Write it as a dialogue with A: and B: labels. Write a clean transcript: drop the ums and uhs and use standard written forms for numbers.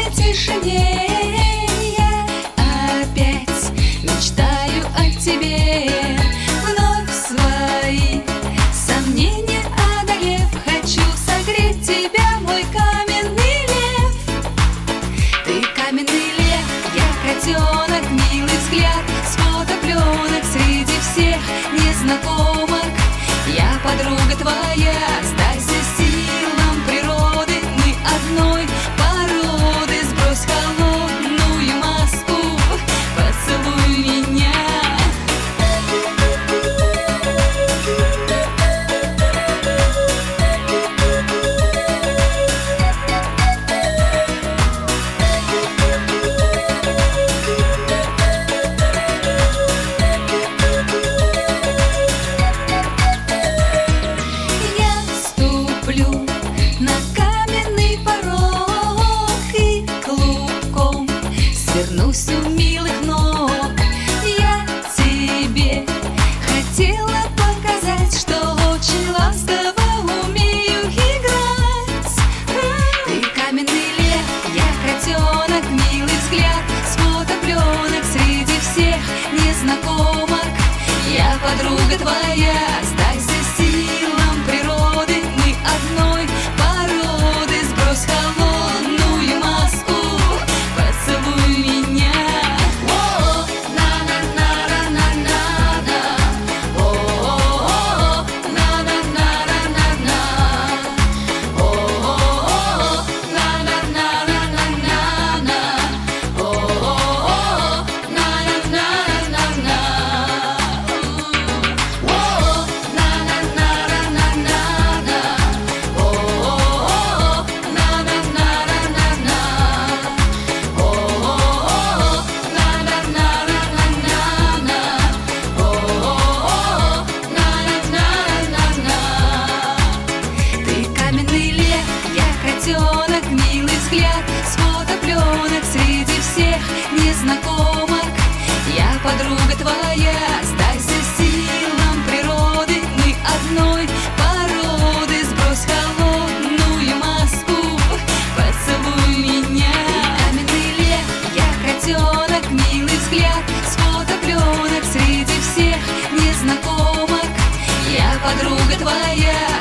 A: тишине я опять мечтаю о тебе. Вновь свои сомнения одолев, хочу согреть тебя, мой каменный лев. Ты каменный лев, я котенок, милый взгляд с фотопленок. Среди всех незнакомок я подруга твоя. Сдайся силам природы, мы одной породы. Сбрось холодную маску, поцелуй меня. На каменный порог и клубком свернусь у милых ног. Я тебе хотела показать, что очень ласково умею играть. Ты каменный лев, я котенок, милый взгляд с фотопленок. Среди всех незнакомок я подруга твоя. Сдайся силам природы, мы одной породы. Сбрось холодную маску, поцелуй меня. О, на-на-на-на-на-на, о, на-на-на-на-на-на, о, на-на-на-на-на-на, о, на-на-на-на-на. Милый взгляд с фотопленок. Среди всех незнакомок я подруга твоя. Сдайся силам природы, мы одной породы. Сбрось холодную маску, поцелуй меня. Каменный лев, я котенок, милый взгляд с фотопленок. Среди всех незнакомок я подруга твоя.